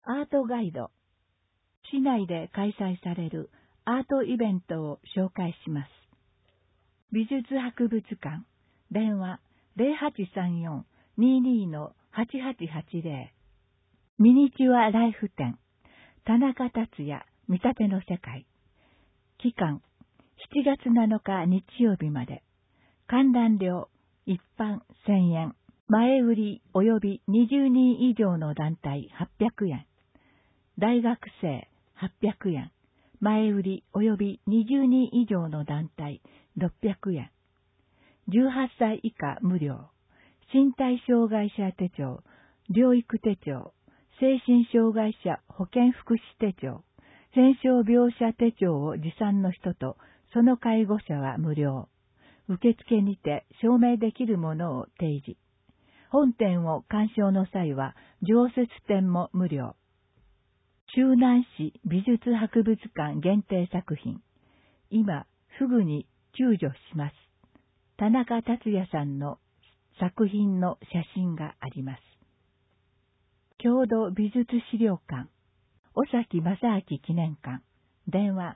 アートガイド。市内で開催されるアートイベントを紹介します。美術博物館。電話0834-22-8880。ミニチュアライフ展。田中達也見立ての世界。期間7月7日日曜日まで。観覧料一般1000円。前売り及び20人以上の団体800円。大学生800円。前売り及び20人以上の団体600円。18歳以下無料。身体障害者手帳、療育手帳、精神障害者保健福祉手帳、戦傷病者手帳を持参の人とその介護者は無料。受付にて証明できるものを提示。本展を鑑賞の際は常設展も無料。周南市美術博物館限定作品。今、すぐに救助します。田中達也さんの作品の写真があります。郷土美術資料館。尾崎正明記念館。電話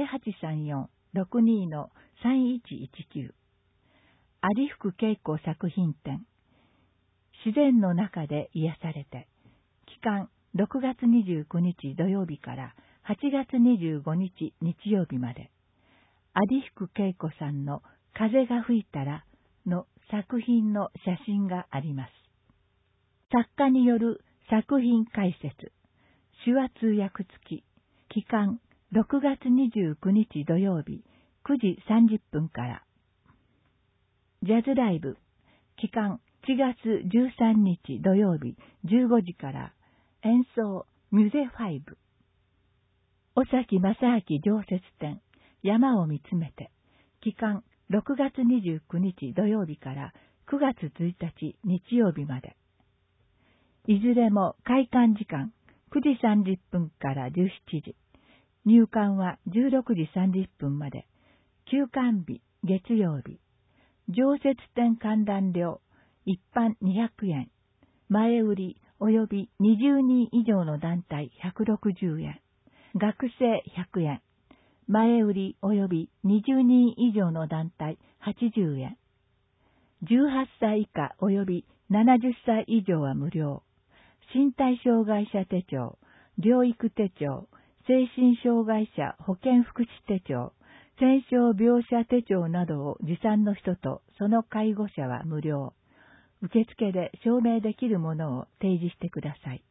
0834-62-3119。有福恵子作品展。自然の中で癒されて。期間6月29日土曜日から8月25日日曜日まで。有福恵子さんの風が吹いたらの作品の写真があります。作家による作品解説。手話通訳付き。期間6月29日土曜日9時30分から。ジャズライブ。期間4月13日土曜日15時から演奏ミュゼ5。尾崎正明常設展山を見つめて。期間6月29日土曜日から9月1日日曜日まで。いずれも開館時間9時30分から17時。入館は16時30分まで。休館日月曜日。常設展観覧料一般200円。前売り及び20人以上の団体160円。学生100円。前売り及び20人以上の団体80円。18歳以下及び70歳以上は無料。身体障害者手帳、療育手帳、精神障害者保健福祉手帳、戦傷病者手帳などを持参の人とその介護者は無料。受付で証明できるものを提示してください。